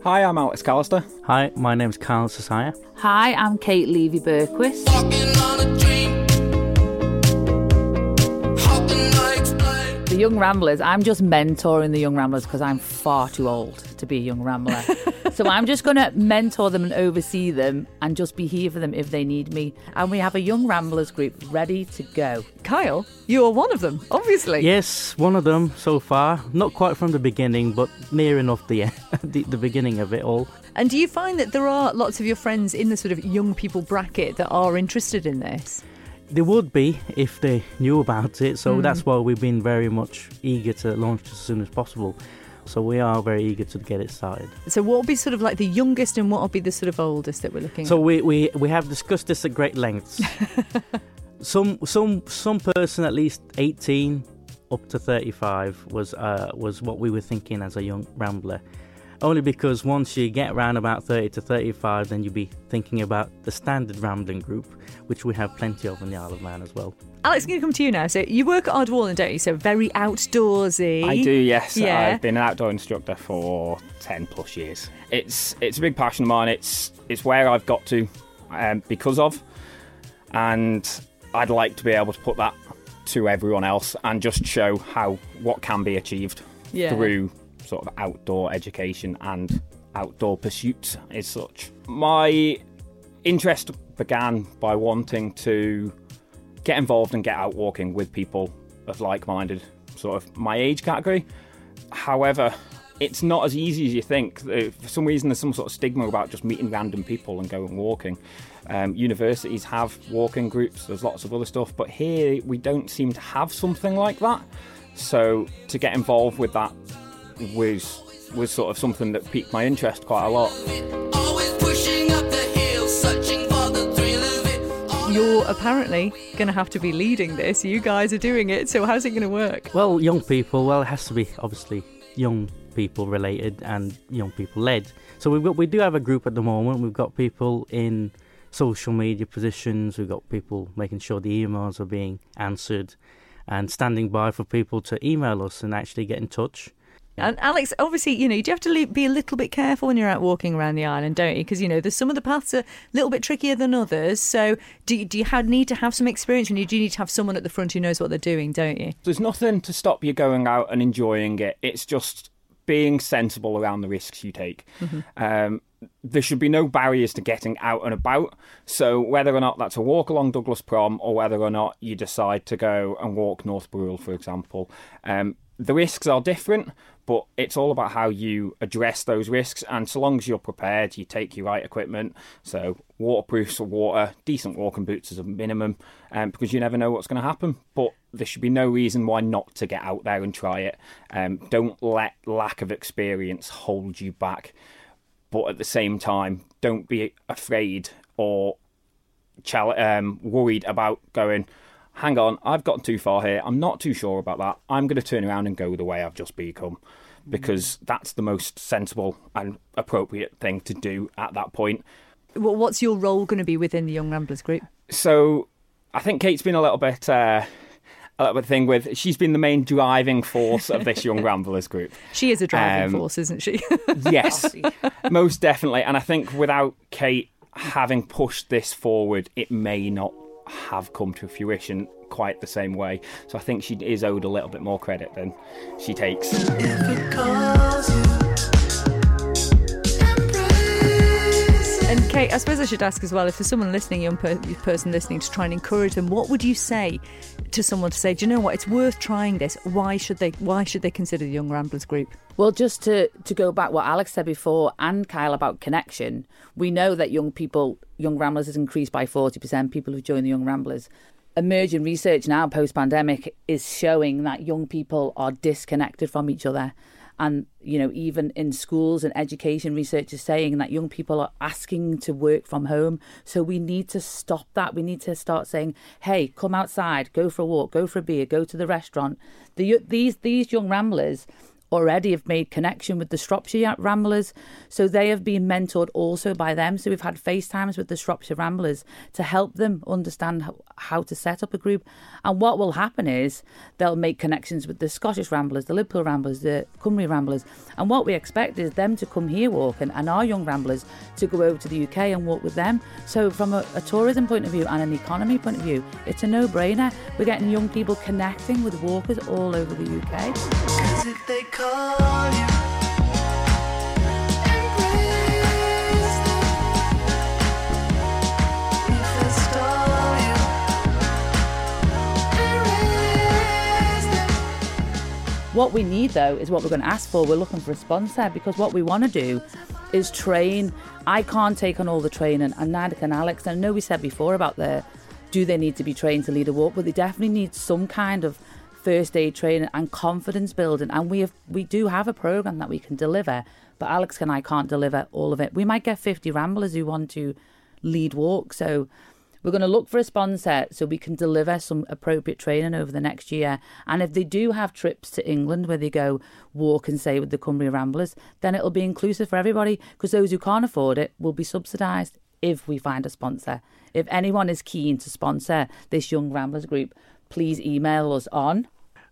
Hi, I'm Alex Callister. Hi, my name's Carl Sasaya. Hi, I'm Kate Levy-Berquist. The Young Ramblers, I'm just mentoring the Young Ramblers because I'm far too old to be a young rambler. So I'm just going to mentor them and oversee them and just be here for them if they need me. And we have a Young Ramblers group ready to go. Kyle, you are one of them, obviously. Yes, one of them so far. Not quite from the beginning, but near enough the beginning of it all. And do you find that there are lots of your friends in the sort of young people bracket that are interested in this? They would be if they knew about it, so that's why we've been very much eager to launch as soon as possible. So we are very eager to get it started. So what will be sort of like the youngest and what will be the sort of oldest that we're looking So at? we have discussed this at great lengths. some person at least 18 up to 35 was what we were thinking as a young rambler. Only because once you get around about 30 to 35, then you'll be thinking about the standard rambling group, which we have plenty of in the Isle of Man as well. Alex, I'm going to come to you now. So you work at Ardwallen, don't you? So very outdoorsy. I do, yes. Yeah. I've been an outdoor instructor for 10 plus years. It's a big passion of mine. It's where I've got to because of, and I'd like to be able to put that to everyone else and just show what can be achieved through sort of outdoor education and outdoor pursuits as such. My interest began by wanting to get involved and get out walking with people of like-minded, sort of my age category. However, it's not as easy as you think. For some reason, there's some sort of stigma about just meeting random people and going walking. Universities have walking groups, there's lots of other stuff, but here we don't seem to have something like that. So to get involved with that was sort of something that piqued my interest quite a lot. You're apparently going to have to be leading this. You guys are doing it, so how's it going to work? Well, young people, it has to be obviously young people related and young people led. So we do have a group at the moment. We've got people in social media positions. We've got people making sure the emails are being answered and standing by for people to email us and actually get in touch. And Alex, obviously, you do have to be a little bit careful when you're out walking around the island, don't you? Because, there's some of the paths are a little bit trickier than others. So do you need to have some experience and you do need to have someone at the front who knows what they're doing, don't you? There's nothing to stop you going out and enjoying it. It's just being sensible around the risks you take. Mm-hmm. There should be no barriers to getting out and about. So whether or not that's a walk along Douglas Prom or whether or not you decide to go and walk North Brule, for example, the risks are different, but it's all about how you address those risks. And so long as you're prepared, you take your right equipment. So waterproofs for water, decent walking boots as a minimum, because you never know what's going to happen. But there should be no reason why not to get out there and try it. Don't let lack of experience hold you back. But at the same time, don't be afraid or worried about going, hang on, I've gotten too far here. I'm not too sure about that. I'm going to turn around and go the way I've just become, because that's the most sensible and appropriate thing to do at that point. Well, what's your role going to be within the Young Ramblers group? So I think Kate's been a little bit thing with, she's been the main driving force of this Young Ramblers group. She is a driving force, isn't she? Yes, most definitely. And I think without Kate having pushed this forward, it may not have come to fruition quite the same way. So I think she is owed a little bit more credit than she takes. And Kate, I suppose I should ask as well, if there's someone listening, young person listening, to try and encourage them, what would you say to someone to say, do you know what, it's worth trying this? Why should they consider the Young Ramblers group? Well, just to go back what Alex said before and Kyle about connection, we know that Young Ramblers has increased by 40%, people who've joined the Young Ramblers. Emerging research now, post-pandemic, is showing that young people are disconnected from each other. And, even in schools and education, research is saying that young people are asking to work from home. So we need to stop that. We need to start saying, hey, come outside, go for a walk, go for a beer, go to the restaurant. These Young Ramblers already have made connection with the Shropshire Ramblers, so they have been mentored also by them. So we've had FaceTimes with the Shropshire Ramblers to help them understand how to set up a group. And what will happen is they'll make connections with the Scottish Ramblers, the Liverpool Ramblers, the Cymru Ramblers. And what we expect is them to come here walking and our young Ramblers to go over to the UK and walk with them. So from a tourism point of view and an economy point of view, it's a no-brainer. We're getting young people connecting with walkers all over the UK. 'Cause if they call you, embrace them. If they stall you, erase them. What we need, though, is what we're going to ask for. We're looking for a sponsor, because what we want to do is train. I can't take on all the training, and neither can Alex. And I know we said before about do they need to be trained to lead a walk, but they definitely need some kind of first aid training and confidence building. And we do have a programme that we can deliver, but Alex and I can't deliver all of it. We might get 50 ramblers who want to lead walk, so we're going to look for a sponsor so we can deliver some appropriate training over the next year. And if they do have trips to England where they go walk and say with the Cumbria Ramblers, then it'll be inclusive for everybody, because those who can't afford it will be subsidised if we find a sponsor. If anyone is keen to sponsor this Young Ramblers group, please email us on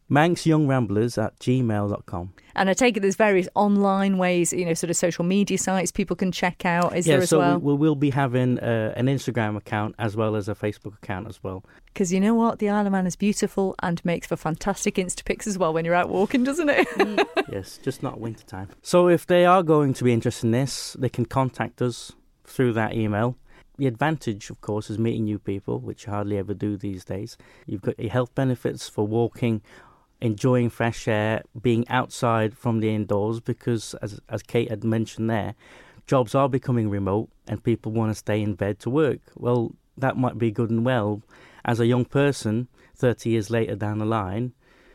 manxyoungramblers@gmail.com. And I take it there's various online ways, sort of social media sites people can check out. Is there as well? We will be having an Instagram account as well as a Facebook account as well. Because you know what? The Isle of Man is beautiful and makes for fantastic Instapics as well when you're out walking, doesn't it? Yes, just not winter time. So if they are going to be interested in this, they can contact us through that email. The advantage, of course, is meeting new people, which you hardly ever do these days. You've got your health benefits for walking, enjoying fresh air, being outside from the indoors, because as Kate had mentioned there, jobs are becoming remote and people want to stay in bed to work. Well, that might be good and well. As a young person, 30 years later down the line,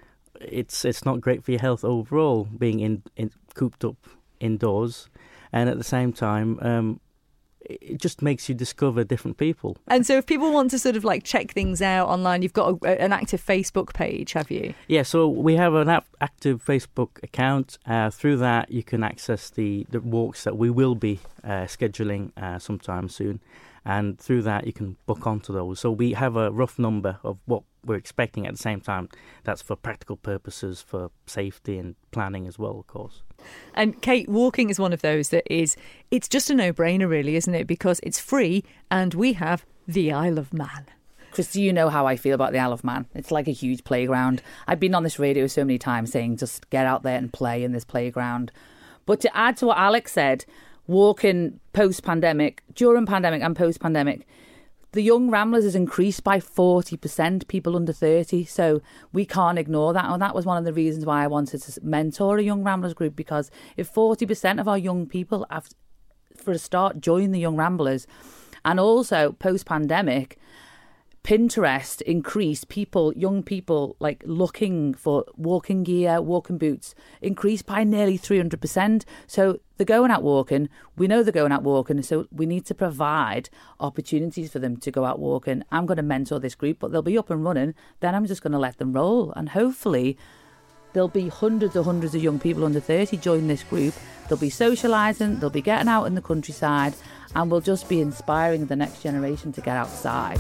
it's not great for your health overall, being in cooped up indoors. And at the same time, it just makes you discover different people. And so if people want to sort of like check things out online, you've got an active Facebook page, have you? Yeah, so we have an active Facebook account. Through that, you can access the walks that we will be scheduling sometime soon. And through that, you can book onto those. So we have a rough number of what we're expecting. At the same time, that's for practical purposes, for safety and planning as well, of course. And Kate, walking is one of those it's just a no-brainer really, isn't it? Because it's free and we have the Isle of Man. Christy, you know how I feel about the Isle of Man. It's like a huge playground. I've been on this radio so many times saying just get out there and play in this playground. But to add to what Alex said, walking post-pandemic, during pandemic and post-pandemic, the Young Ramblers has increased by 40%, people under 30. So we can't ignore that. And that was one of the reasons why I wanted to mentor a Young Ramblers group, because if 40% of our young people have, for a start, joined the Young Ramblers, and also post-pandemic, Pinterest increased young people like looking for walking gear, walking boots, increased by nearly 300%. So they're going out walking. We know they're going out walking. So we need to provide opportunities for them to go out walking. I'm going to mentor this group, but they'll be up and running. Then I'm just going to let them roll. And hopefully there'll be hundreds of young people under 30 join this group. They'll be socialising. They'll be getting out in the countryside. And we'll just be inspiring the next generation to get outside.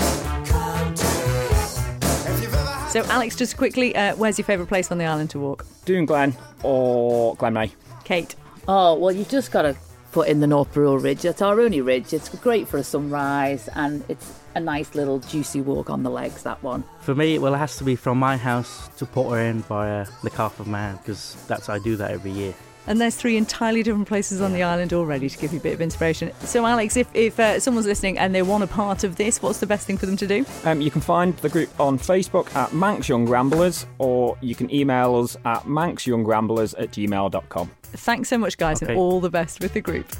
So, Alex, just quickly, where's your favourite place on the island to walk? Doon Glen or Glenmay. Kate? Oh, well, you've just got to put in the North Brule Ridge. It's our only ridge. It's great for a sunrise, and it's a nice little juicy walk on the legs, that one. For me, well, it has to be from my house to Porteren via the Calf of Man, because I do that every year. And there's 3 entirely different places on the island already to give you a bit of inspiration. So, Alex, if someone's listening and they want a part of this, what's the best thing for them to do? You can find the group on Facebook at Manx Young Ramblers, or you can email us at manxyoungramblers@gmail.com. Thanks so much, guys, and all the best with the group.